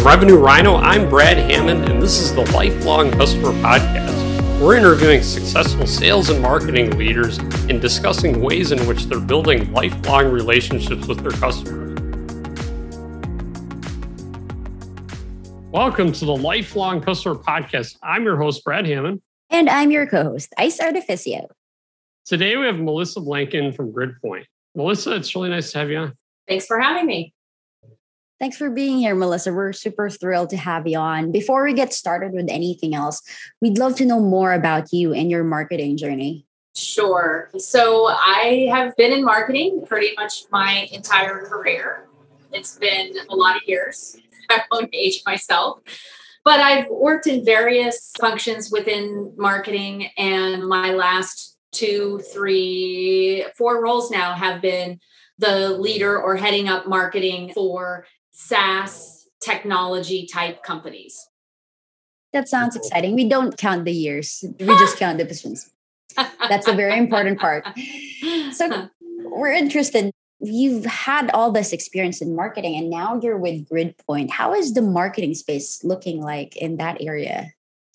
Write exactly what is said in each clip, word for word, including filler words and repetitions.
From Revenue Rhino, I'm Brad Hammond, and this is the Lifelong Customer Podcast. We're interviewing successful sales and marketing leaders and discussing ways in which they're building lifelong relationships with their customers. Welcome to the Lifelong Customer Podcast. I'm your host, Brad Hammond. And I'm your co-host, Ice Artificio. Today, we have Melissa Blanken from GridPoint. Melissa, it's really nice to have you on. Thanks for having me. Thanks for being here, Melissa. We're super thrilled to have you on. Before we get started with anything else, we'd love to know more about you and your marketing journey. Sure. So I have been in marketing pretty much my entire career. It's been a lot of years. I won't age myself. But I've worked in various functions within marketing, and my last two, three, four roles now have been the leader or heading up marketing for SaaS technology type companies. That sounds exciting. We don't count the years. We just count the positions. That's a very important part. So we're interested. You've had all this experience in marketing and now you're with GridPoint. How is the marketing space looking like in that area?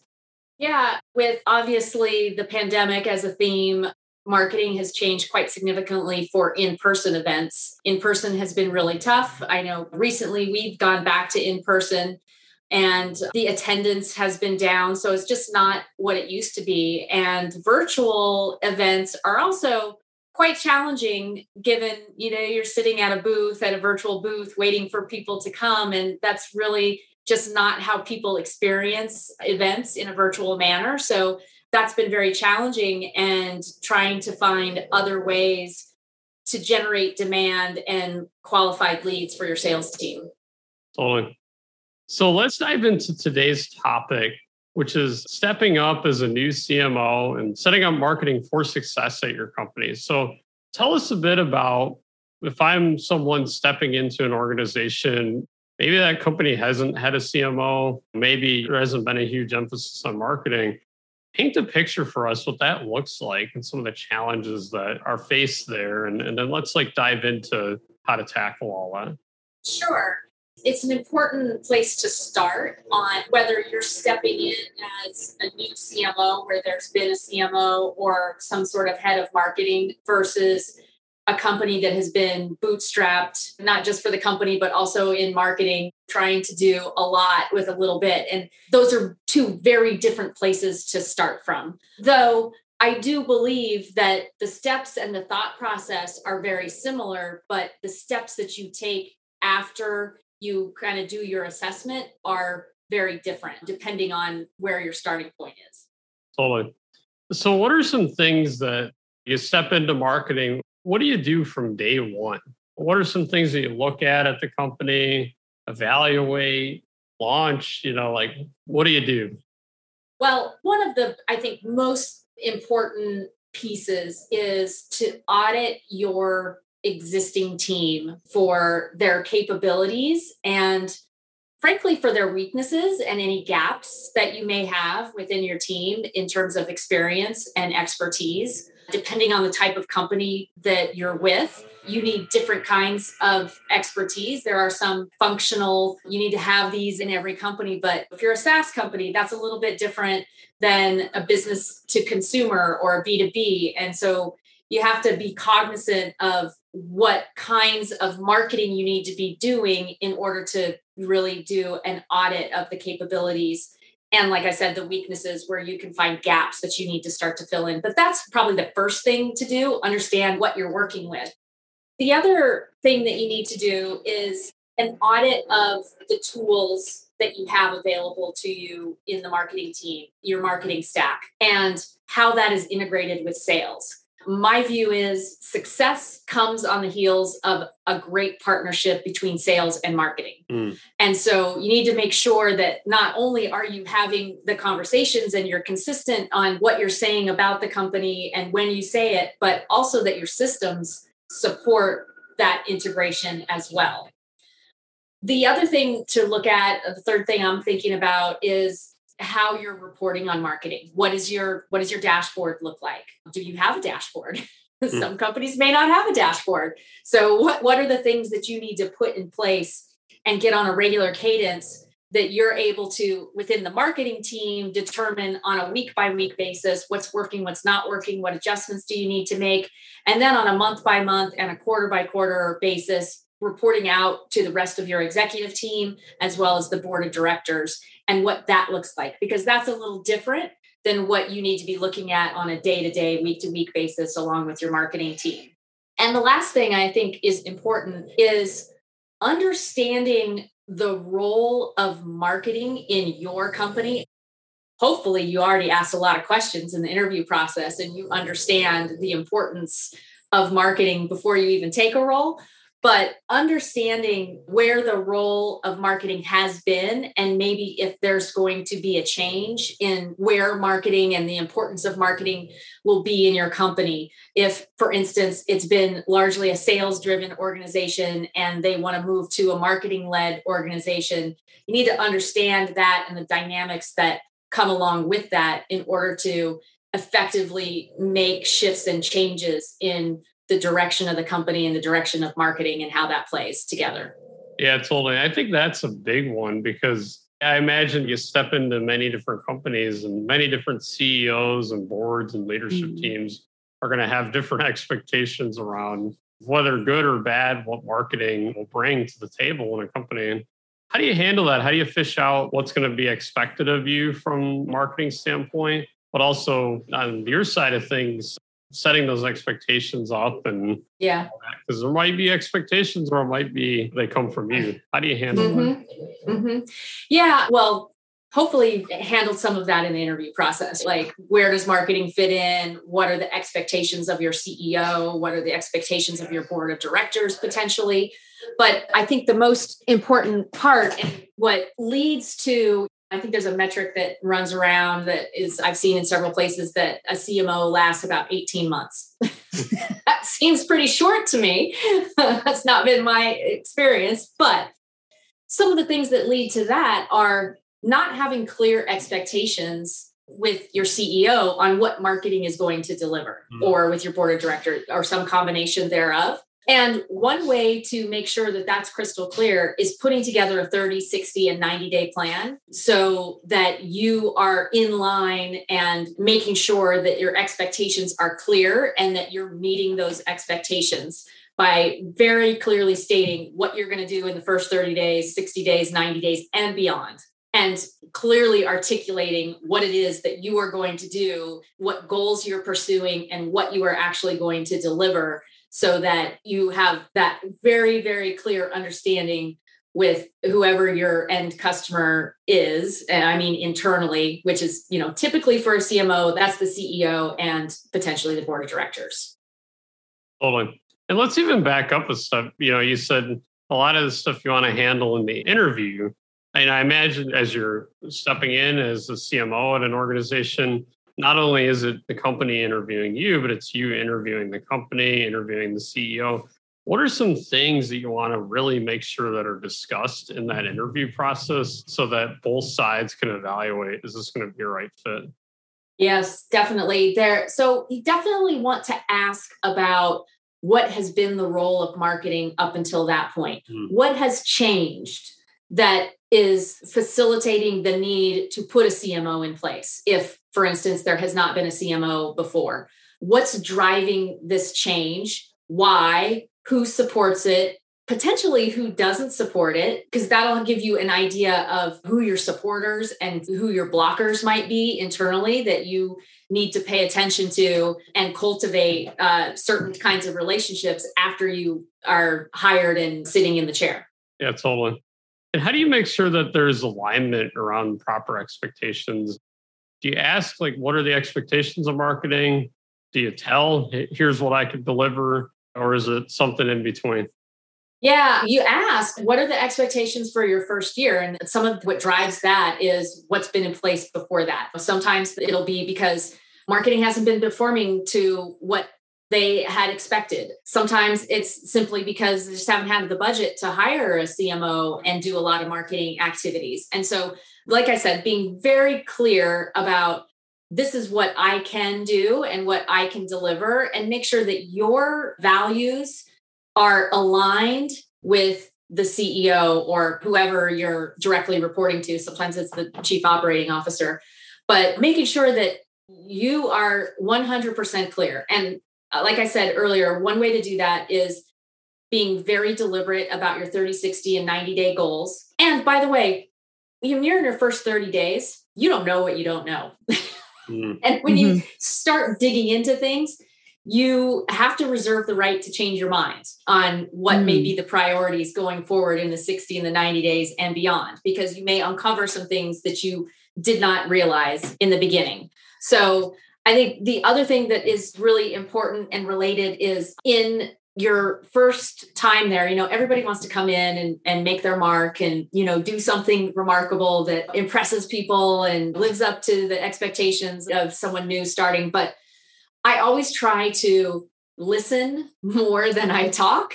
Yeah, with obviously the pandemic as a theme, marketing has changed quite significantly for in-person events. In-person has been really tough. I know recently we've gone back to in-person and the attendance has been down. So it's just not what it used to be. And virtual events are also quite challenging given, you know, you're sitting at a booth, at a virtual booth, waiting for people to come. And that's really just not how people experience events in a virtual manner. So that's been very challenging, and trying to find other ways to generate demand and qualified leads for your sales team. Totally. So let's dive into today's topic, which is stepping up as a new C M O and setting up marketing for success at your company. So tell us a bit about, if I'm someone stepping into an organization, maybe that company hasn't had a C M O, maybe there hasn't been a huge emphasis on marketing. Paint a picture for us what that looks like and some of the challenges that are faced there. And, and then let's like dive into how to tackle all that. Sure. It's an important place to start on whether you're stepping in as a new C M O where there's been a C M O or some sort of head of marketing versus a company that has been bootstrapped, not just for the company, but also in marketing, trying to do a lot with a little bit. And those are two very different places to start from. Though I do believe that the steps and the thought process are very similar, but the steps that you take after you kind of do your assessment are very different depending on where your starting point is. Totally. So what are some things that you step into marketing? What do you do from day one? What are some things that you look at at the company, evaluate, launch? You know, like, what do you do? Well, one of the, I think, most important pieces is to audit your existing team for their capabilities and, frankly, for their weaknesses and any gaps that you may have within your team in terms of experience and expertise. Depending on the type of company that you're with, you need different kinds of expertise. There are some functional, you need to have these in every company, but if you're a SaaS company, that's a little bit different than a business to consumer or a B two B. And so you have to be cognizant of what kinds of marketing you need to be doing in order to really do an audit of the capabilities. And like I said, the weaknesses where you can find gaps that you need to start to fill in. But that's probably the first thing to do, understand what you're working with. The other thing that you need to do is an audit of the tools that you have available to you in the marketing team, your marketing stack, and how that is integrated with sales. My view is success comes on the heels of a great partnership between sales and marketing. Mm. And so you need to make sure that not only are you having the conversations and you're consistent on what you're saying about the company and when you say it, but also that your systems support that integration as well. The other thing to look at, the third thing I'm thinking about is how you're reporting on marketing. What is your what does your dashboard look like? Do you have a dashboard? Mm. Some companies may not have a dashboard. So what, what are the things that you need to put in place and get on a regular cadence that you're able to, within the marketing team, determine on a week by week basis what's working, what's not working, what adjustments do you need to make. And then on a month by month and a quarter by quarter basis, reporting out to the rest of your executive team, as well as the board of directors, and what that looks like, because that's a little different than what you need to be looking at on a day-to-day, week-to-week basis along with your marketing team. And the last thing I think is important is understanding the role of marketing in your company. Hopefully, you already asked a lot of questions in the interview process and you understand the importance of marketing before you even take a role. But understanding where the role of marketing has been, and maybe if there's going to be a change in where marketing and the importance of marketing will be in your company. If, for instance, it's been largely a sales-driven organization and they want to move to a marketing-led organization, you need to understand that and the dynamics that come along with that in order to effectively make shifts and changes in the direction of the company and the direction of marketing and how that plays together. Yeah, totally. I think that's a big one because I imagine you step into many different companies and many different C E Os and boards and leadership mm-hmm. teams are going to have different expectations around whether good or bad, what marketing will bring to the table in a company. And how do you handle that? How do you fish out what's going to be expected of you from a marketing standpoint, but also on your side of things, setting those expectations up and yeah, because there might be expectations or it might be they come from you. How do you handle mm-hmm. that? Mm-hmm. Yeah, well, hopefully you handled some of that in the interview process. Like, where does marketing fit in? What are the expectations of your C E O? What are the expectations of your board of directors potentially? But I think the most important part and what leads to, I think there's a metric that runs around that is I've seen in several places that a C M O lasts about eighteen months. That seems pretty short to me. That's not been my experience. But some of the things that lead to that are not having clear expectations with your C E O on what marketing is going to deliver, mm. or with your board of directors, or some combination thereof. And one way to make sure that that's crystal clear is putting together a thirty, sixty, and ninety day plan so that you are in line and making sure that your expectations are clear and that you're meeting those expectations by very clearly stating what you're going to do in the first thirty days, sixty days, ninety days, and beyond. And clearly articulating what it is that you are going to do, what goals you're pursuing, and what you are actually going to deliver, so that you have that very, very clear understanding with whoever your end customer is. And I mean, internally, which is, you know, typically for a C M O, that's the C E O and potentially the board of directors. Totally. And let's even back up with stuff. You know, you said a lot of the stuff you want to handle in the interview. And I imagine as you're stepping in as a C M O at an organization, not only is it the company interviewing you, but it's you interviewing the company, interviewing the C E O. What are some things that you want to really make sure that are discussed in that interview process so that both sides can evaluate, is this going to be a right fit? Yes, definitely. There. So you definitely want to ask about what has been the role of marketing up until that point. Mm. What has changed that is facilitating the need to put a C M O in place? If, for instance, there has not been a C M O before, what's driving this change? Why? Who supports it? Potentially who doesn't support it? Because that'll give you an idea of who your supporters and who your blockers might be internally that you need to pay attention to and cultivate uh, certain kinds of relationships after you are hired and sitting in the chair. Yeah, totally. And how do you make sure that there's alignment around proper expectations? Do you ask, like, what are the expectations of marketing? Do you tell, here's what I could deliver? Or is it something in between? Yeah, you ask, what are the expectations for your first year? And some of what drives that is what's been in place before that. Sometimes it'll be because marketing hasn't been performing to what they had expected. Sometimes it's simply because they just haven't had the budget to hire a C M O and do a lot of marketing activities. And so, like I said, being very clear about this is what I can do and what I can deliver, and make sure that your values are aligned with the C E O or whoever you're directly reporting to. Sometimes it's the chief operating officer, but making sure that you are one hundred percent clear. And like I said earlier, one way to do that is being very deliberate about your thirty, sixty, and ninety day goals. And by the way, when you're in your first thirty days, you don't know what you don't know. Mm. And when mm-hmm. you start digging into things, you have to reserve the right to change your mind on what mm. may be the priorities going forward in the sixty and the ninety days and beyond, because you may uncover some things that you did not realize in the beginning. So I think the other thing that is really important and related is in your first time there, you know, everybody wants to come in and, and make their mark and, you know, do something remarkable that impresses people and lives up to the expectations of someone new starting. But I always try to listen more than I talk,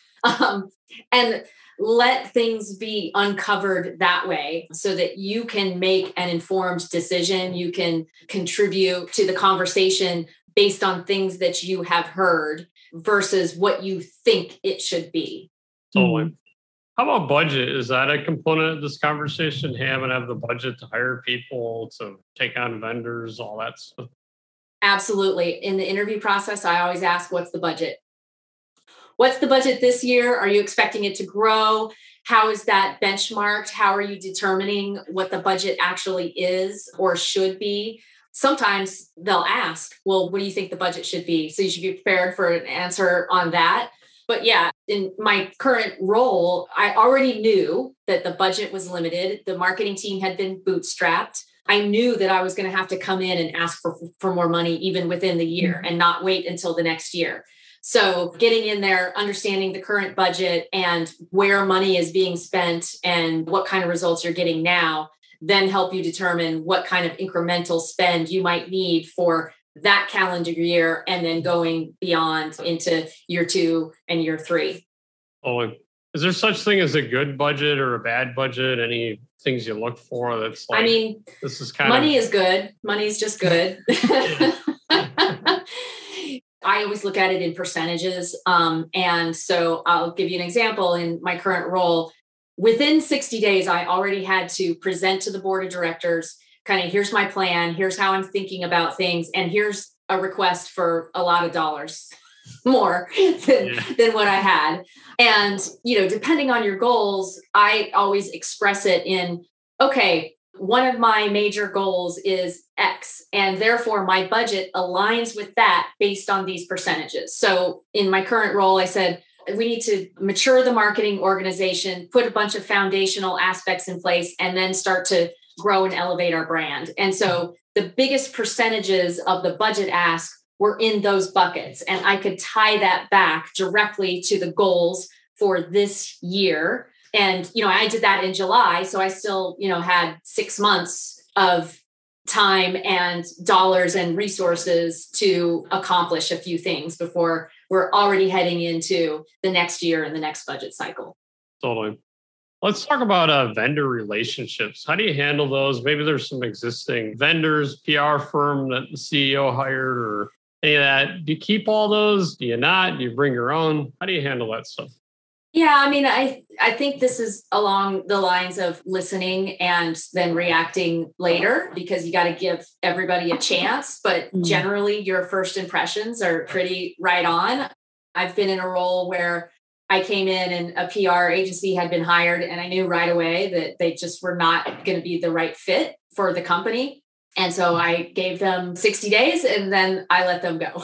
um, and let things be uncovered that way so that you can make an informed decision. You can contribute to the conversation based on things that you have heard versus what you think it should be. Totally. How about budget? Is that a component of this conversation? Hey, I'm going to have the budget to hire people, to take on vendors, all that stuff. Absolutely. In the interview process, I always ask, what's the budget? What's the budget this year? Are you expecting it to grow? How is that benchmarked? How are you determining what the budget actually is or should be? Sometimes they'll ask, well, what do you think the budget should be? So you should be prepared for an answer on that. But yeah, in my current role, I already knew that the budget was limited. The marketing team had been bootstrapped. I knew that I was going to have to come in and ask for, for more money even within the year and not wait until the next year. So getting in there, understanding the current budget and where money is being spent and what kind of results you're getting now, then help you determine what kind of incremental spend you might need for that calendar year and then going beyond into year two and year three. Oh, is there such thing as a good budget or a bad budget? Any things you look for that's like, I mean, this is kind money of... is good. Money is just good. I always look at it in percentages. Um, and so I'll give you an example. In my current role, within sixty days, I already had to present to the board of directors, kind of, here's my plan, here's how I'm thinking about things, and here's a request for a lot of dollars more than, yeah. than what I had. And, you know, depending on your goals, I always express it in, okay, one of my major goals is X, and therefore my budget aligns with that based on these percentages. So in my current role, I said, we need to mature the marketing organization, put a bunch of foundational aspects in place, and then start to grow and elevate our brand. And so the biggest percentages of the budget ask were in those buckets. And I could tie that back directly to the goals for this year. And, you know, I did that in July. So I still, you know, had six months of time and dollars and resources to accomplish a few things before we're already heading into the next year and the next budget cycle. Totally. Let's talk about uh, vendor relationships. How do you handle those? Maybe there's some existing vendors, P R firm that the C E O hired or any of that. Do you keep all those? Do you not? Do you bring your own? How do you handle that stuff? Yeah, I mean, I I think this is along the lines of listening and then reacting later, because you got to give everybody a chance. But mm-hmm. generally, your first impressions are pretty right on. I've been in a role where I came in and a P R agency had been hired, and I knew right away that they just were not going to be the right fit for the company. And so I gave them sixty days and then I let them go.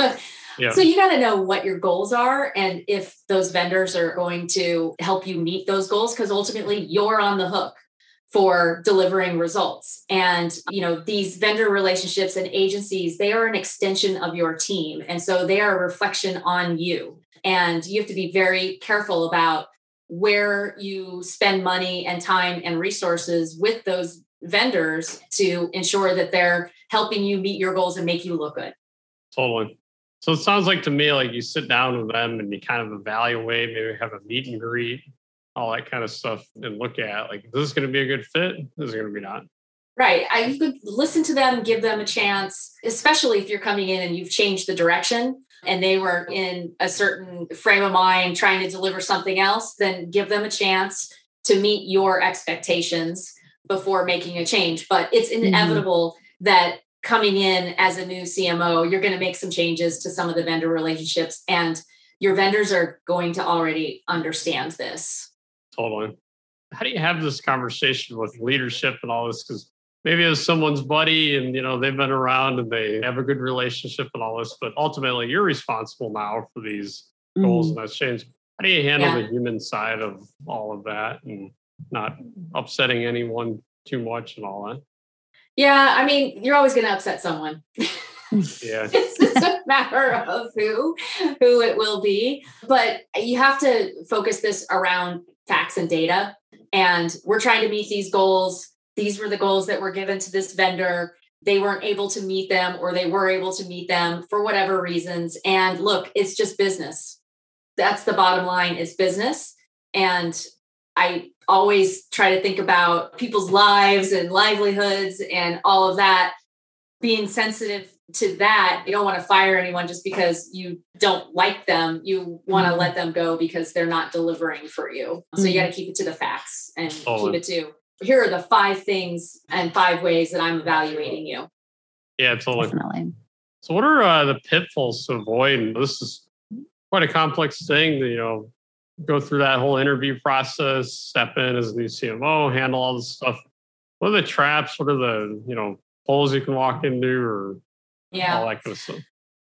Yeah. So you got to know what your goals are and if those vendors are going to help you meet those goals, because ultimately you're on the hook for delivering results. And, you know, these vendor relationships and agencies, they are an extension of your team. And so they are a reflection on you. And you have to be very careful about where you spend money and time and resources with those vendors to ensure that they're helping you meet your goals and make you look good. Totally. So it sounds like to me, like you sit down with them and you kind of evaluate, maybe have a meet and greet, all that kind of stuff, and look at like, this is going to be a good fit. This is going to be not. Right. I, you could listen to them, give them a chance, especially if you're coming in and you've changed the direction and they were in a certain frame of mind trying to deliver something else, then give them a chance to meet your expectations before making a change. But it's inevitable mm-hmm. that coming in as a new C M O, you're going to make some changes to some of the vendor relationships, and your vendors are going to already understand this. Totally. How do you have this conversation with leadership and all this? Because maybe as someone's buddy and, you know, they've been around and they have a good relationship and all this, but ultimately you're responsible now for these mm. goals and that's changed. How do you handle yeah. the human side of all of that and not upsetting anyone too much and all that? Yeah, I mean, you're always going to upset someone. Yeah. It's just a matter of who, who it will be. But you have to focus this around facts and data. And we're trying to meet these goals. These were the goals that were given to this vendor. They weren't able to meet them, or they were able to meet them for whatever reasons. And look, it's just business. That's the bottom line. It's business. And I always try to think about people's lives and livelihoods and all of that, being sensitive to that. You don't want to fire anyone just because you don't like them. You want to mm-hmm. let them go because they're not delivering for you. So mm-hmm. you got to keep it to the facts and oh. keep it to, here are the five things and five ways that I'm evaluating you. Yeah, totally. Definitely. So what are uh, the pitfalls to avoid? This is quite a complex thing to, you know, go through that whole interview process, step in as a new C M O, handle all this stuff. What are the traps? What are the, you know, holes you can walk into, or yeah. all that kind of stuff?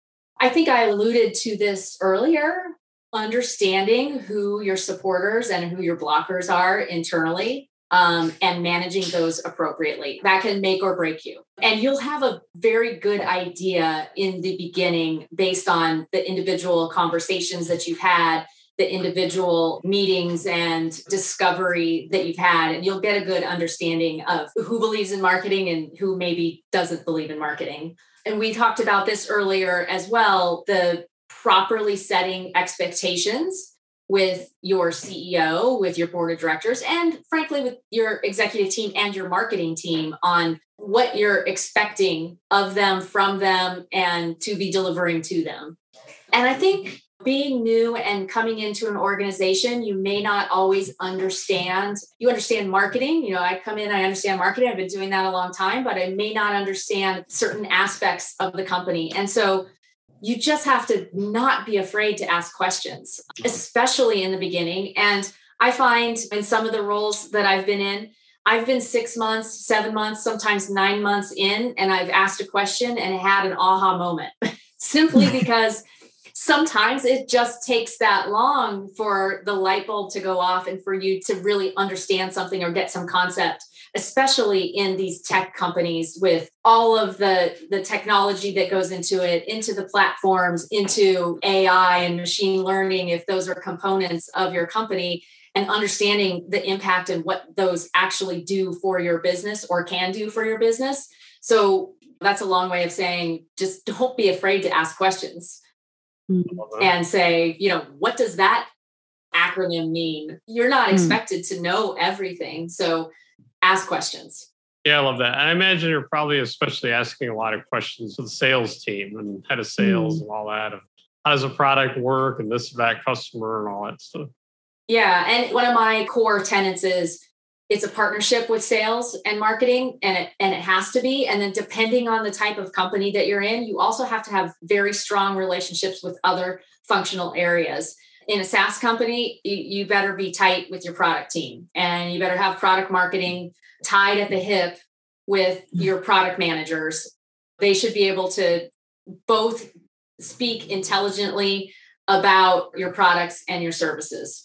I think I alluded to this earlier, understanding who your supporters and who your blockers are internally, um, and managing those appropriately. That can make or break you. And you'll have a very good idea in the beginning based on the individual conversations that you've had, the individual meetings and discovery that you've had, and you'll get a good understanding of who believes in marketing and who maybe doesn't believe in marketing. And we talked about this earlier as well, the properly setting expectations with your C E O, with your board of directors, and frankly, with your executive team and your marketing team on what you're expecting of them, from them, and to be delivering to them. And I think being new and coming into an organization, you may not always understand. You understand marketing. You know, I come in, I understand marketing. I've been doing that a long time, but I may not understand certain aspects of the company. And so you just have to not be afraid to ask questions, especially in the beginning. And I find in some of the roles that I've been in, I've been six months, seven months, sometimes nine months in, and I've asked a question and had an aha moment simply because sometimes it just takes that long for the light bulb to go off and for you to really understand something or get some concept, especially in these tech companies with all of the, the technology that goes into it, into the platforms, into A I and machine learning, if those are components of your company, and understanding the impact and what those actually do for your business or can do for your business. So that's a long way of saying, just don't be afraid to ask questions. Mm-hmm. And say, you know, what does that acronym mean? You're not mm-hmm. expected to know everything. So ask questions. Yeah, I love that. I imagine you're probably especially asking a lot of questions to the sales team and head of sales mm-hmm. and all that. Of how does a product work and this, that customer and all that stuff. Yeah. And one of my core tenets is it's a partnership with sales and marketing, and it, and it has to be. And then depending on the type of company that you're in, you also have to have very strong relationships with other functional areas. In a SaaS company, you, you better be tight with your product team, and you better have product marketing tied at the hip with your product managers. They should be able to both speak intelligently about your products and your services.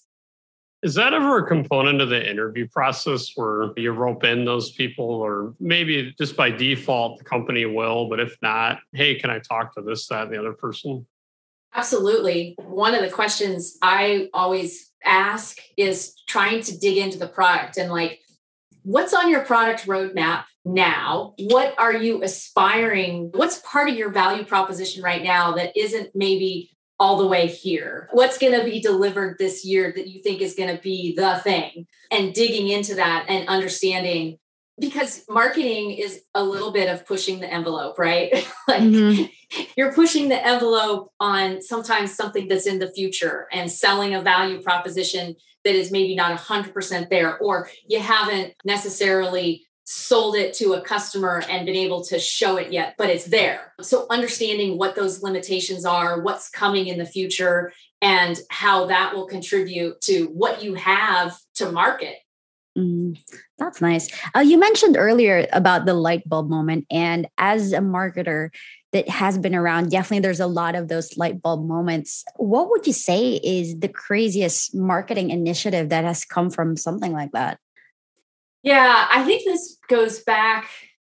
Is that ever a component of the interview process where you rope in those people, or maybe just by default, the company will, but if not, hey, can I talk to this, that, and the other person? Absolutely. One of the questions I always ask is trying to dig into the product and like, what's on your product roadmap now? What are you aspiring? What's part of your value proposition right now that isn't maybe all the way here? What's going to be delivered this year that you think is going to be the thing? And digging into that and understanding because marketing is a little bit of pushing the envelope, right? Like Mhm. you're pushing the envelope on sometimes something that's in the future and selling a value proposition that is maybe not one hundred percent there, or you haven't necessarily sold it to a customer and been able to show it yet, but it's there. So understanding what those limitations are, what's coming in the future, and how that will contribute to what you have to market. Mm, that's nice. Uh, you mentioned earlier about the light bulb moment. And as a marketer that has been around, definitely there's a lot of those light bulb moments. What would you say is the craziest marketing initiative that has come from something like that? Yeah, I think this goes back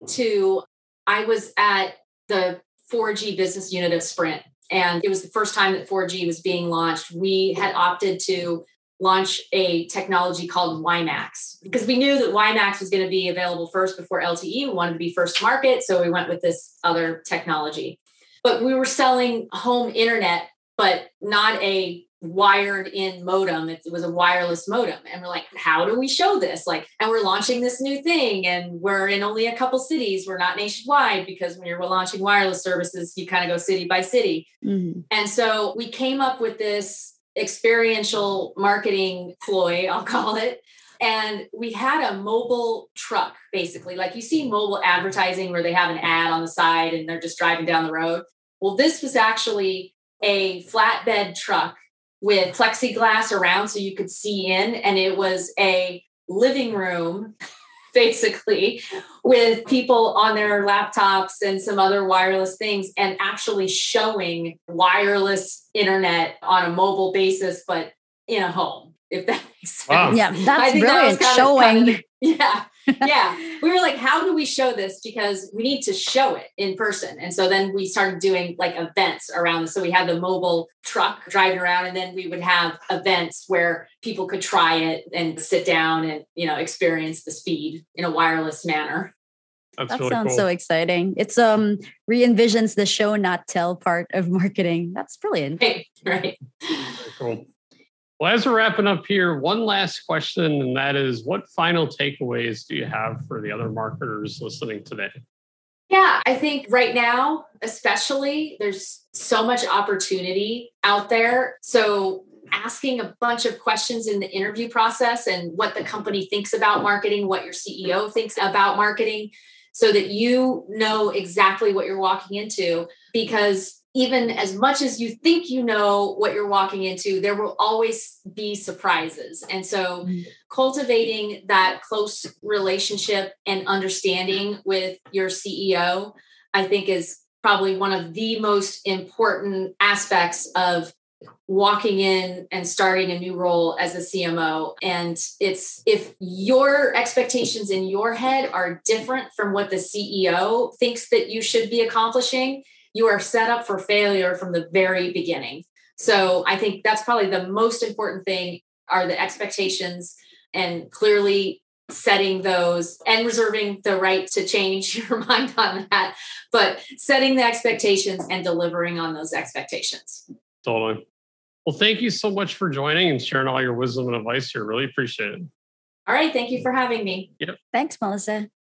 to I was at the four G business unit of Sprint, and it was the first time that four G was being launched. We had opted to launch a technology called WiMAX because we knew that WiMAX was going to be available first before L T E. We wanted to be first to market, so we went with this other technology. But we were selling home internet, but not a wired in modem. It was a wireless modem. And we're like, how do we show this? Like, and we're launching this new thing and we're in only a couple cities. We're not nationwide because when you're launching wireless services, you kind of go city by city. Mhm. And so we came up with this experiential marketing ploy, I'll call it. And we had a mobile truck, basically, like you see mobile advertising where they have an ad on the side and they're just driving down the road. Well, this was actually a flatbed truck with plexiglass around so you could see in. And it was a living room, basically, with people on their laptops and some other wireless things and actually showing wireless internet on a mobile basis, but in a home, if that makes sense. Wow. Yeah, that's I think that brilliant. was kind of- Showing. kind of the- yeah. Yeah. We were like, how do we show this? Because we need to show it in person. And so then we started doing like events around this. So we had the mobile truck driving around, and then we would have events where people could try it and sit down and, you know, experience the speed in a wireless manner. That's That really sounds cool. so exciting. It's um re-envisions the show not tell part of marketing. That's brilliant. Right. Right. Very cool. Well, as we're wrapping up here, one last question, and that is, what final takeaways do you have for the other marketers listening today? Yeah, I think right now, especially, there's so much opportunity out there. So asking a bunch of questions in the interview process and what the company thinks about marketing, what your C E O thinks about marketing, so that you know exactly what you're walking into. Because even as much as you think you know what you're walking into, there will always be surprises. And so Mm. cultivating that close relationship and understanding with your C E O, I think, is probably one of the most important aspects of walking in and starting a new role as a C M O. And it's, if your expectations in your head are different from what the C E O thinks that you should be accomplishing, you are set up for failure from the very beginning. So I think that's probably the most important thing, are the expectations, and clearly setting those and reserving the right to change your mind on that, but setting the expectations and delivering on those expectations. Totally. Well, thank you so much for joining and sharing all your wisdom and advice here. Really appreciate it. All right. Thank you for having me. Thanks, Melissa.